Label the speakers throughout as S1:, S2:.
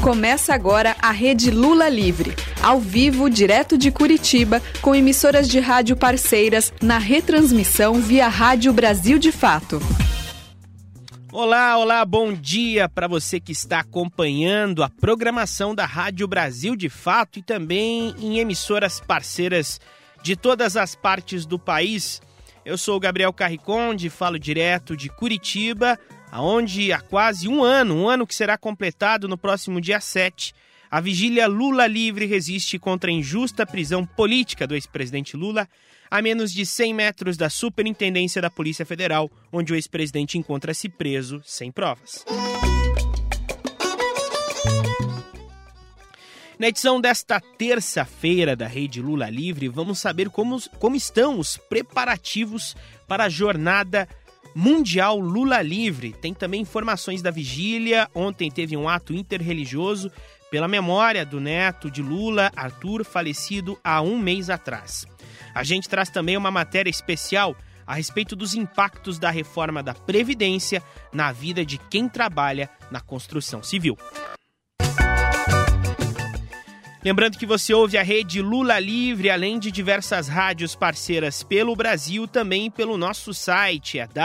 S1: Começa agora a Rede Lula Livre, ao vivo, direto de Curitiba, com emissoras de rádio parceiras na retransmissão via Rádio Brasil de Fato.
S2: Olá, bom dia para você que está acompanhando a programação da Rádio Brasil de Fato e também em emissoras parceiras de todas as partes do país. Eu sou o Gabriel Carriconde, falo direto de Curitiba, onde há quase um ano que será completado no próximo dia 7, a vigília Lula Livre resiste contra a injusta prisão política do ex-presidente Lula a menos de 100 metros da Superintendência da Polícia Federal, onde o ex-presidente encontra-se preso sem provas. Na edição desta terça-feira da Rede Lula Livre, vamos saber como estão os preparativos para a jornada mundial Lula Livre. Tem também informações da vigília. Ontem teve um ato interreligioso pela memória do neto de Lula, Arthur, falecido há um mês atrás. A gente traz também uma matéria especial a respeito dos impactos da reforma da Previdência na vida de quem trabalha na construção civil. Lembrando que você ouve a Rede Lula Livre, além de diversas rádios parceiras pelo Brasil, também pelo nosso site, é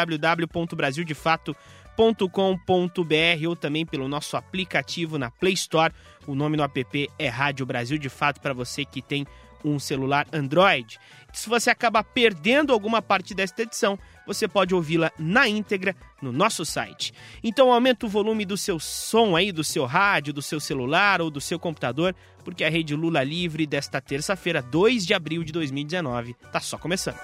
S2: www.brasildefato.com.br ou também pelo nosso aplicativo na Play Store. O nome do app é Rádio Brasil de Fato para você que tem um celular Android. Se você acaba perdendo alguma parte desta edição, você pode ouvi-la na íntegra no nosso site. Então aumenta o volume do seu som aí, do seu rádio, do seu celular ou do seu computador, porque a Rede Lula Livre desta terça-feira, 2 de abril de 2019, está só começando.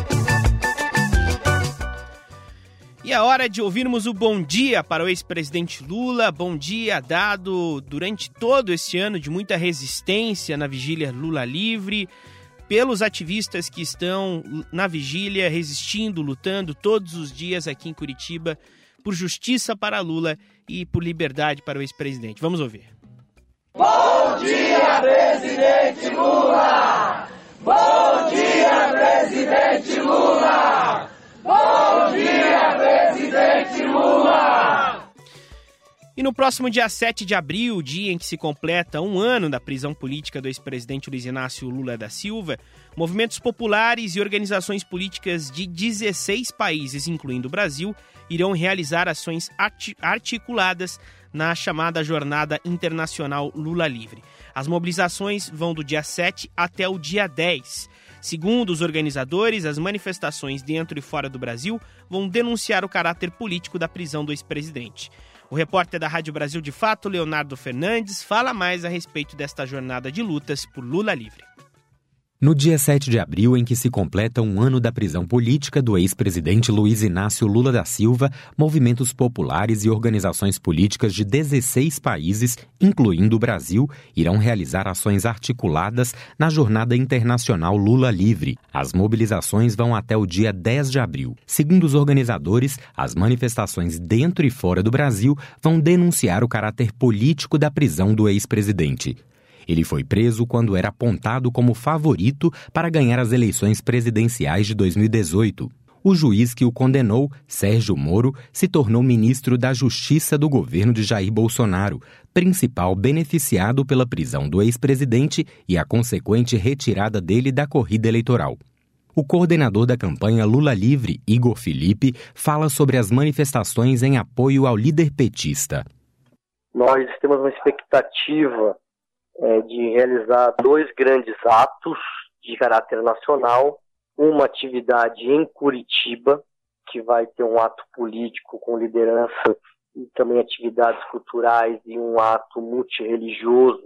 S2: E é hora de ouvirmos o bom dia para o ex-presidente Lula. Bom dia dado durante todo este ano de muita resistência na vigília Lula Livre, pelos ativistas que estão na vigília, resistindo, lutando todos os dias aqui em Curitiba por justiça para Lula e por liberdade para o ex-presidente. Vamos ouvir.
S3: Bom dia, presidente Lula! Bom dia, presidente Lula! Bom dia, presidente Lula!
S2: E no próximo dia 7 de abril, dia em que se completa um ano da prisão política do ex-presidente Luiz Inácio Lula da Silva, movimentos populares e organizações políticas de 16 países, incluindo o Brasil, irão realizar ações articuladas na chamada Jornada Internacional Lula Livre. As mobilizações vão do dia 7 até o dia 10. Segundo os organizadores, as manifestações dentro e fora do Brasil vão denunciar o caráter político da prisão do ex-presidente. O repórter da Rádio Brasil de Fato, Leonardo Fernandes, fala mais a respeito desta jornada de lutas por Lula Livre.
S4: No dia 7 de abril, em que se completa um ano da prisão política do ex-presidente Luiz Inácio Lula da Silva, movimentos populares e organizações políticas de 16 países, incluindo o Brasil, irão realizar ações articuladas na Jornada Internacional Lula Livre. As mobilizações vão até o dia 10 de abril. Segundo os organizadores, as manifestações dentro e fora do Brasil vão denunciar o caráter político da prisão do ex-presidente. Ele foi preso quando era apontado como favorito para ganhar as eleições presidenciais de 2018. O juiz que o condenou, Sérgio Moro, se tornou ministro da Justiça do governo de Jair Bolsonaro, principal beneficiado pela prisão do ex-presidente e a consequente retirada dele da corrida eleitoral. O coordenador da campanha Lula Livre, Igor Felipe, fala sobre as manifestações em apoio ao líder petista.
S5: Nós temos uma expectativa de realizar 2 grandes atos de caráter nacional, uma atividade em Curitiba, que vai ter um ato político com liderança e também atividades culturais e um ato multirreligioso,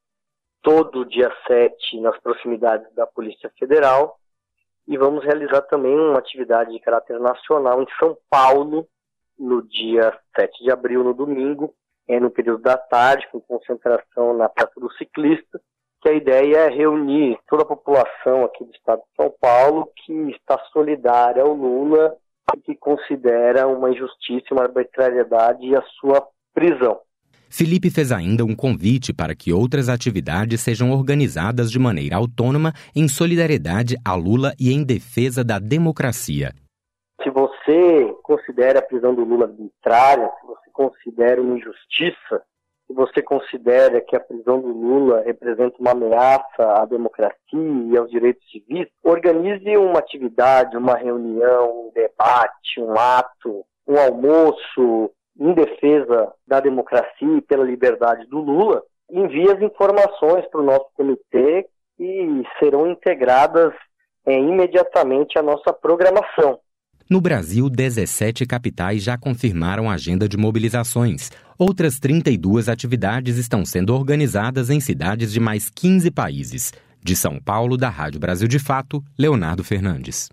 S5: todo dia 7 nas proximidades da Polícia Federal, e vamos realizar também uma atividade de caráter nacional em São Paulo, no dia 7 de abril, no domingo, no período da tarde, com concentração na Praça do Ciclista, que a ideia é reunir toda a população aqui do estado de São Paulo que está solidária ao Lula e que considera uma injustiça e uma arbitrariedade a sua prisão.
S4: Felipe fez ainda um convite para que outras atividades sejam organizadas de maneira autônoma em solidariedade a Lula e em defesa da democracia.
S5: Se você considera a prisão do Lula arbitrária, se você considera uma injustiça, se você considera que a prisão do Lula representa uma ameaça à democracia e aos direitos civis, organize uma atividade, uma reunião, um debate, um ato, um almoço em defesa da democracia e pela liberdade do Lula. Envie as informações para o nosso comitê e serão integradas imediatamente à nossa programação.
S4: No Brasil, 17 capitais já confirmaram a agenda de mobilizações. Outras 32 atividades estão sendo organizadas em cidades de mais 15 países. De São Paulo, da Rádio Brasil de Fato, Leonardo Fernandes.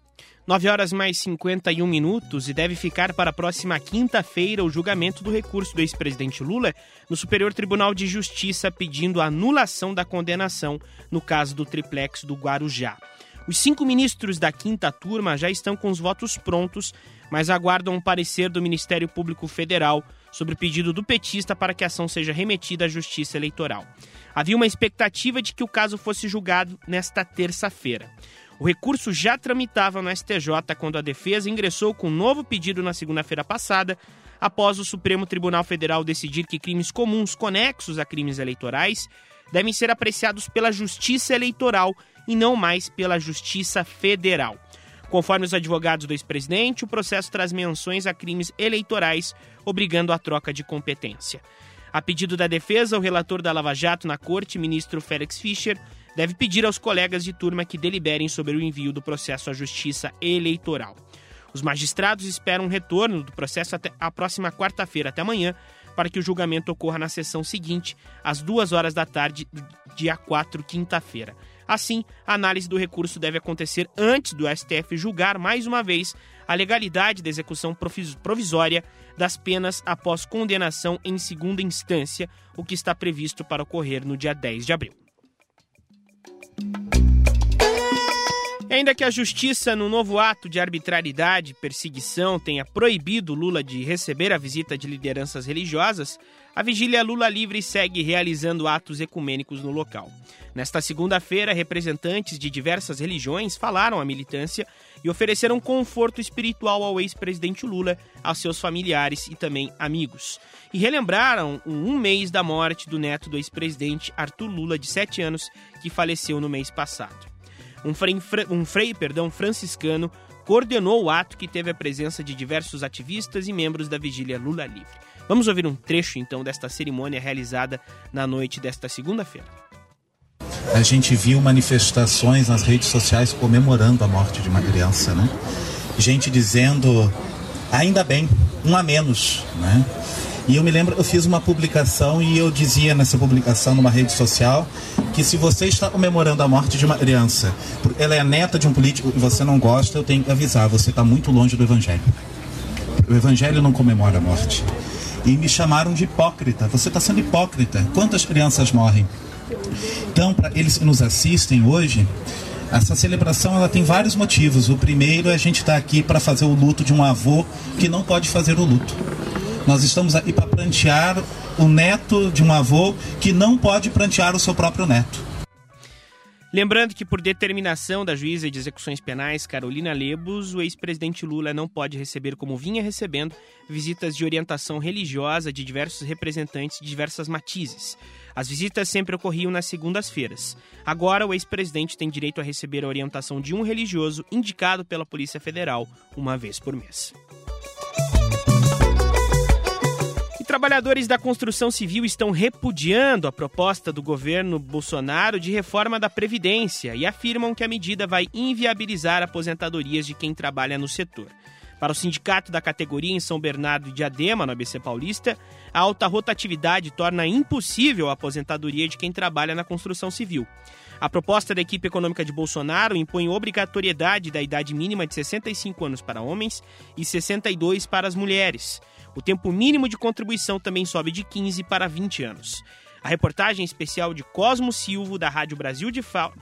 S2: 9h51 e deve ficar para a próxima quinta-feira o julgamento do recurso do ex-presidente Lula no Superior Tribunal de Justiça pedindo a anulação da condenação no caso do triplex do Guarujá. Os 5 ministros da quinta turma já estão com os votos prontos, mas aguardam um parecer do Ministério Público Federal sobre o pedido do petista para que a ação seja remetida à Justiça Eleitoral. Havia uma expectativa de que o caso fosse julgado nesta terça-feira. O recurso já tramitava no STJ quando a defesa ingressou com um novo pedido na segunda-feira passada, após o Supremo Tribunal Federal decidir que crimes comuns conexos a crimes eleitorais devem ser apreciados pela Justiça Eleitoral e não mais pela Justiça Federal. Conforme os advogados do ex-presidente, o processo traz menções a crimes eleitorais, obrigando a troca de competência. A pedido da defesa, o relator da Lava Jato na corte, ministro Félix Fischer, deve pedir aos colegas de turma que deliberem sobre o envio do processo à Justiça Eleitoral. Os magistrados esperam um retorno do processo até a próxima quarta-feira, até amanhã, para que o julgamento ocorra na sessão seguinte, às 2h da tarde do dia 4, quinta-feira. Assim, a análise do recurso deve acontecer antes do STF julgar, mais uma vez, a legalidade da execução provisória das penas após condenação em segunda instância, o que está previsto para ocorrer no dia 10 de abril. Ainda que a Justiça, no novo ato de arbitrariedade e perseguição, tenha proibido Lula de receber a visita de lideranças religiosas, a Vigília Lula Livre segue realizando atos ecumênicos no local. Nesta segunda-feira, representantes de diversas religiões falaram à militância e ofereceram conforto espiritual ao ex-presidente Lula, aos seus familiares e também amigos. E relembraram um mês da morte do neto do ex-presidente Arthur Lula, de 7 anos, que faleceu no mês passado. Um frei franciscano coordenou o ato, que teve a presença de diversos ativistas e membros da Vigília Lula Livre. Vamos ouvir um trecho, então, desta cerimônia realizada na noite desta segunda-feira.
S6: A gente viu manifestações nas redes sociais comemorando a morte de uma criança, né? Gente dizendo, ainda bem, um a menos, né? E eu me lembro, eu fiz uma publicação e eu dizia nessa publicação numa rede social que se você está comemorando a morte de uma criança, ela é neta de um político e você não gosta, eu tenho que avisar, você está muito longe do Evangelho. O Evangelho não comemora a morte. E me chamaram de hipócrita. Você está sendo hipócrita. Quantas crianças morrem? Então, para eles que nos assistem hoje, essa celebração ela tem vários motivos. O primeiro é a gente estar aqui para fazer o luto de um avô que não pode fazer o luto. Nós estamos aqui para prantear o neto de um avô que não pode prantear o seu próprio neto.
S2: Lembrando que, por determinação da juíza de execuções penais Carolina Lebos, o ex-presidente Lula não pode receber, como vinha recebendo, visitas de orientação religiosa de diversos representantes de diversas matizes. As visitas sempre ocorriam nas segundas-feiras. Agora, o ex-presidente tem direito a receber a orientação de um religioso indicado pela Polícia Federal uma vez por mês. Trabalhadores da construção civil estão repudiando a proposta do governo Bolsonaro de reforma da Previdência e afirmam que a medida vai inviabilizar aposentadorias de quem trabalha no setor. Para o sindicato da categoria em São Bernardo e Diadema, no ABC Paulista, a alta rotatividade torna impossível a aposentadoria de quem trabalha na construção civil. A proposta da equipe econômica de Bolsonaro impõe obrigatoriedade da idade mínima de 65 anos para homens e 62 para as mulheres. O tempo mínimo de contribuição também sobe de 15 para 20 anos. A reportagem especial de Cosmo Silva, da Rádio Brasil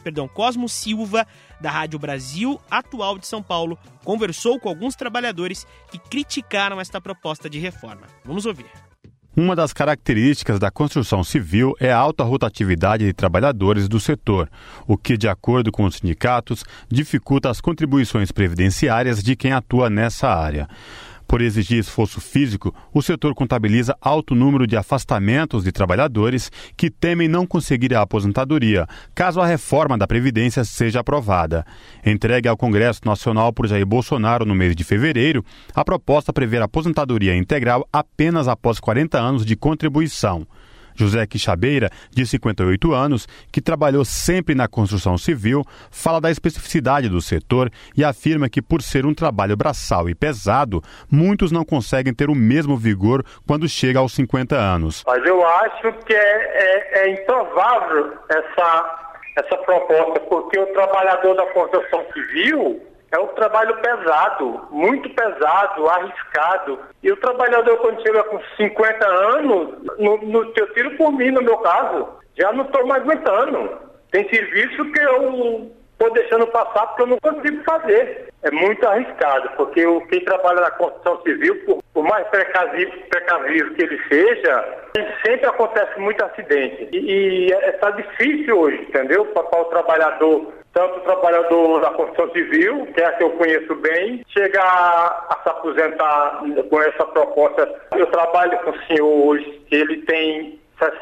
S2: Atual de São Paulo, conversou com alguns trabalhadores que criticaram esta proposta de reforma. Vamos ouvir.
S7: Uma das características da construção civil é a alta rotatividade de trabalhadores do setor, o que, de acordo com os sindicatos, dificulta as contribuições previdenciárias de quem atua nessa área. Por exigir esforço físico, o setor contabiliza alto número de afastamentos de trabalhadores que temem não conseguir a aposentadoria, caso a reforma da Previdência seja aprovada. Entregue ao Congresso Nacional por Jair Bolsonaro no mês de fevereiro, a proposta prevê a aposentadoria integral apenas após 40 anos de contribuição. José Quixabeira, de 58 anos, que trabalhou sempre na construção civil, fala da especificidade do setor e afirma que, por ser um trabalho braçal e pesado, muitos não conseguem ter o mesmo vigor quando chega aos 50 anos.
S8: Mas eu acho que é improvável essa proposta, porque o trabalhador da construção civil é um trabalho pesado, muito pesado, arriscado. E o trabalhador, quando chega com 50 anos, eu tiro por mim, no meu caso, já não estou mais aguentando. Tem serviço que eu estou deixando passar porque eu não consigo fazer. É muito arriscado, porque quem trabalha na construção civil, por mais precavido que ele seja, sempre acontece muito acidente. E está difícil hoje, entendeu? Para o trabalhador, tanto o trabalhador da construção civil, que é a que eu conheço bem, chegar a se aposentar com essa proposta. Eu trabalho com o senhor hoje, que ele tem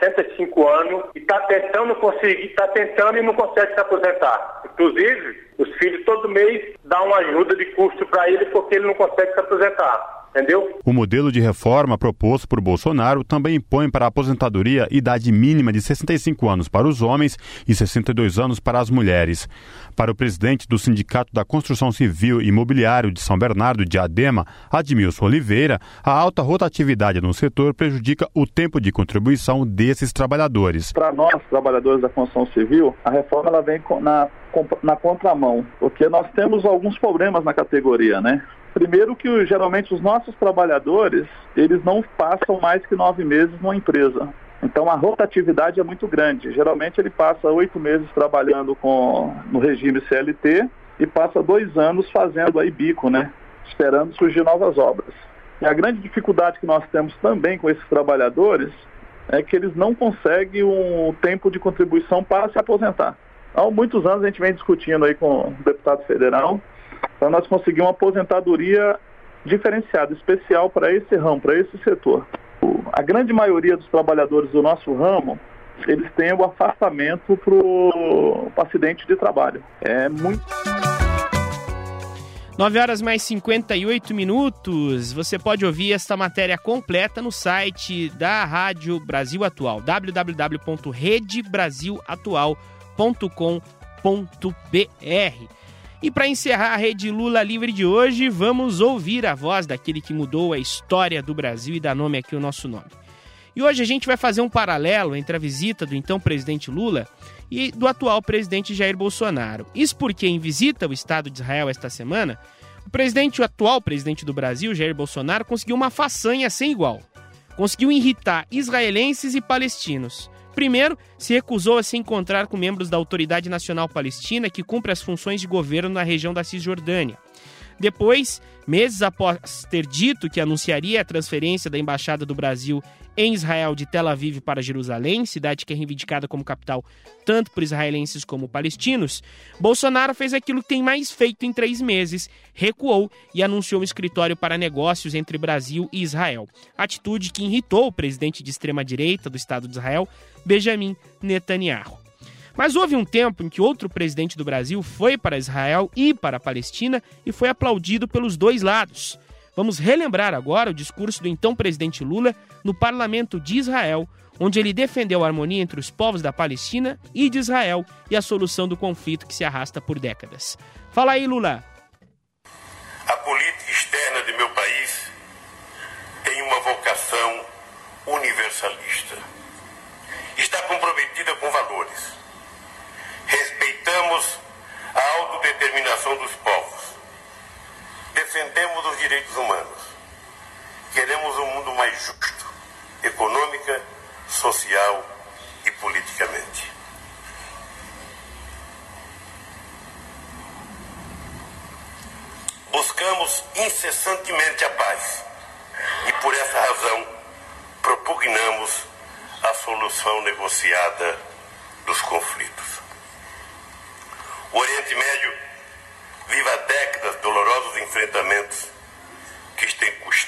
S8: 65 anos e está tentando e não consegue se aposentar. Inclusive, os filhos todo mês dão uma ajuda de custo para ele porque ele não consegue se aposentar. Entendeu?
S7: O modelo de reforma proposto por Bolsonaro também impõe para a aposentadoria idade mínima de 65 anos para os homens e 62 anos para as mulheres. Para o presidente do Sindicato da Construção Civil e Imobiliário de São Bernardo de Diadema, Admilson Oliveira, a alta rotatividade no setor prejudica o tempo de contribuição desses trabalhadores.
S9: Para nós, trabalhadores da construção civil, a reforma ela vem na contramão, porque nós temos alguns problemas na categoria, né? Primeiro que geralmente os nossos trabalhadores, eles não passam mais que 9 meses numa empresa. Então a rotatividade é muito grande. Geralmente ele passa 8 meses trabalhando no regime CLT e passa 2 anos fazendo aí bico, né? Esperando surgir novas obras. E a grande dificuldade que nós temos também com esses trabalhadores é que eles não conseguem um tempo de contribuição para se aposentar. Há muitos anos a gente vem discutindo aí com o deputado federal para nós conseguir uma aposentadoria diferenciada, especial para esse ramo, para esse setor. A grande maioria dos trabalhadores do nosso ramo, eles têm o afastamento para o acidente de trabalho. É muito...
S2: 9h mais 58. Você pode ouvir esta matéria completa no site da Rádio Brasil Atual, www.redebrasilatual.com.br. E para encerrar a Rede Lula Livre de hoje, vamos ouvir a voz daquele que mudou a história do Brasil e dá nome aqui ao nosso nome. E hoje a gente vai fazer um paralelo entre a visita do então presidente Lula e do atual presidente Jair Bolsonaro. Isso porque, em visita ao Estado de Israel esta semana, o atual presidente do Brasil, Jair Bolsonaro, conseguiu uma façanha sem igual. Conseguiu irritar israelenses e palestinos. Primeiro, se recusou a se encontrar com membros da Autoridade Nacional Palestina, que cumpre as funções de governo na região da Cisjordânia. Depois, meses após ter dito que anunciaria a transferência da Embaixada do Brasil em Israel de Tel Aviv para Jerusalém, cidade que é reivindicada como capital tanto por israelenses como palestinos, Bolsonaro fez aquilo que tem mais feito em 3 meses, recuou e anunciou um escritório para negócios entre Brasil e Israel. Atitude que irritou o presidente de extrema-direita do Estado de Israel, Benjamin Netanyahu. Mas houve um tempo em que outro presidente do Brasil foi para Israel e para a Palestina e foi aplaudido pelos dois lados. Vamos relembrar agora o discurso do então presidente Lula no Parlamento de Israel, onde ele defendeu a harmonia entre os povos da Palestina e de Israel e a solução do conflito que se arrasta por décadas. Fala aí, Lula.
S10: A política externa de meu país tem uma vocação universalista. Está comprometida com valores. Respeitamos a autodeterminação dos povos. Defendemos os direitos humanos. Queremos um mundo mais justo, econômica, social e politicamente. Buscamos incessantemente a paz e, por essa razão, propugnamos a solução negociada dos conflitos. O Oriente Médio vive há décadas dolorosos enfrentamentos que têm custado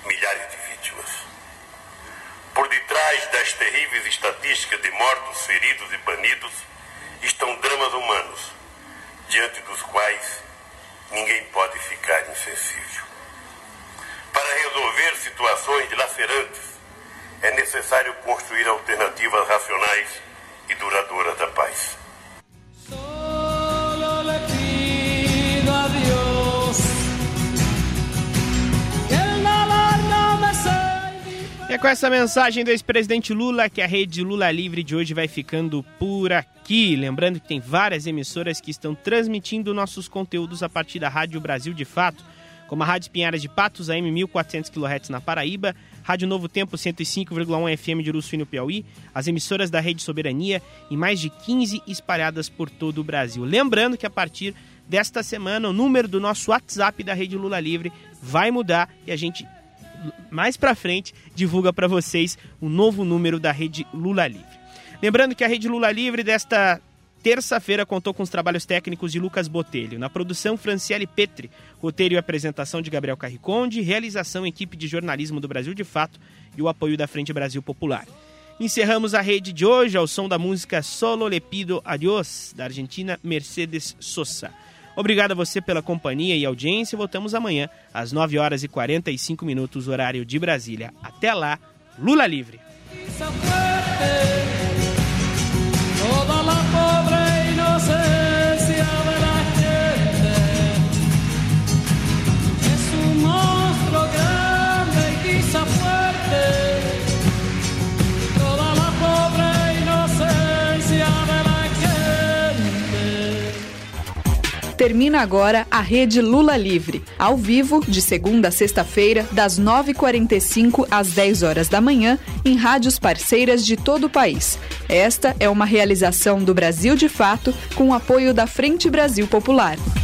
S10: milhares de vítimas. Por detrás das terríveis estatísticas de mortos, feridos e banidos estão dramas humanos, diante dos quais ninguém pode ficar insensível. Para resolver situações dilacerantes, é necessário construir alternativas racionais e duradouras da paz.
S2: É com essa mensagem do ex-presidente Lula que a Rede Lula Livre de hoje vai ficando por aqui. Lembrando que tem várias emissoras que estão transmitindo nossos conteúdos a partir da Rádio Brasil de Fato, como a Rádio Espinharas de Patos, AM 1400 kHz na Paraíba, Rádio Novo Tempo 105,1 FM de Uruçu no Piauí, as emissoras da Rede Soberania e mais de 15 espalhadas por todo o Brasil. Lembrando que a partir desta semana o número do nosso WhatsApp da Rede Lula Livre vai mudar e a gente mais pra frente divulga para vocês o novo número da Rede Lula Livre. Lembrando que a Rede Lula Livre desta terça-feira contou com os trabalhos técnicos de Lucas Botelho. Na produção, Franciele Petri, roteiro e apresentação de Gabriel Carriconde, realização equipe de jornalismo do Brasil de Fato e o apoio da Frente Brasil Popular. Encerramos a rede de hoje ao som da música Solo Le Pido Adiós, da argentina Mercedes Sosa. Obrigado a você pela companhia e audiência. Voltamos amanhã às 9h45, horário de Brasília. Até lá, Lula Livre!
S1: Termina agora a Rede Lula Livre, ao vivo, de segunda a sexta-feira, das 9h45 às 10 horas da manhã, em rádios parceiras de todo o país. Esta é uma realização do Brasil de Fato, com o apoio da Frente Brasil Popular.